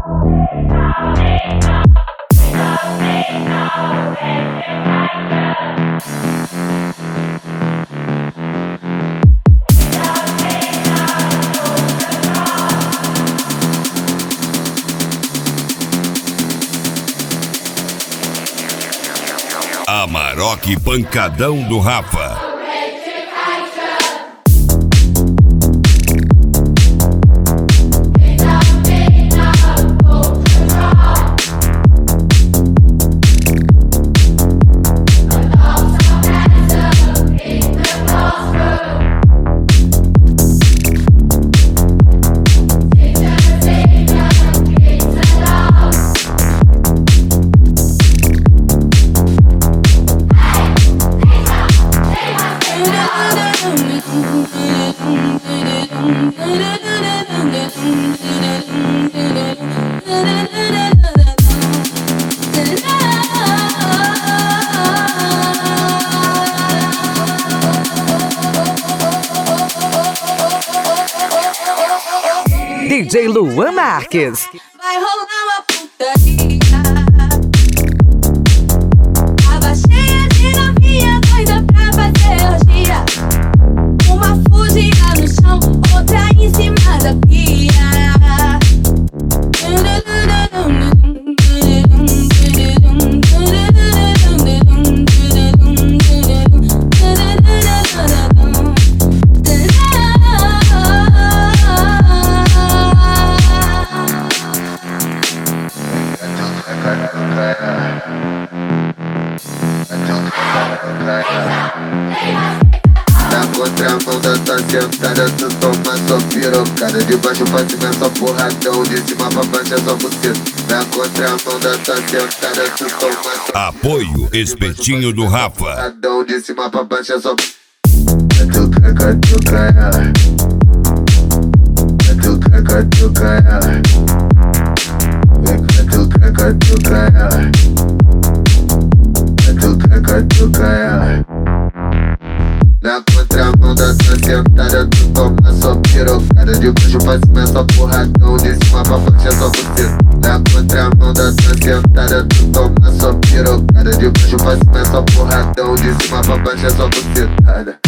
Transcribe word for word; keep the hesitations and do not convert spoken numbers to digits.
Amarok Pancadão do Rafa. D J Luan Marques. Vai rolar uma putaria. Tava cheia de novinha, doida pra fazer orgia. Uma fuzia no chão, outra em cima da pia. Na contramão da tua sentada, tu toma só pirocada. De baixo pra cima é só porradão, de cima pra baixo é só buceta. Na contramão da tua sentada, tu toma só Apoio Espetinho do Rafa. porradão, de cima pra baixo é só catuca, catuca ela. Catuca, catuca ela. Catuca, catuca ela. Catuca, catuca ela. Na contramão da tua sentada, tu toma só pirocada. De baixo pra cima é só porradão, de cima pra baixo é só buceta. Na contramão da tua sentada, tu toma só pirocada. De baixo pra cima é só porradão, de cima pra baixo é só bucetada.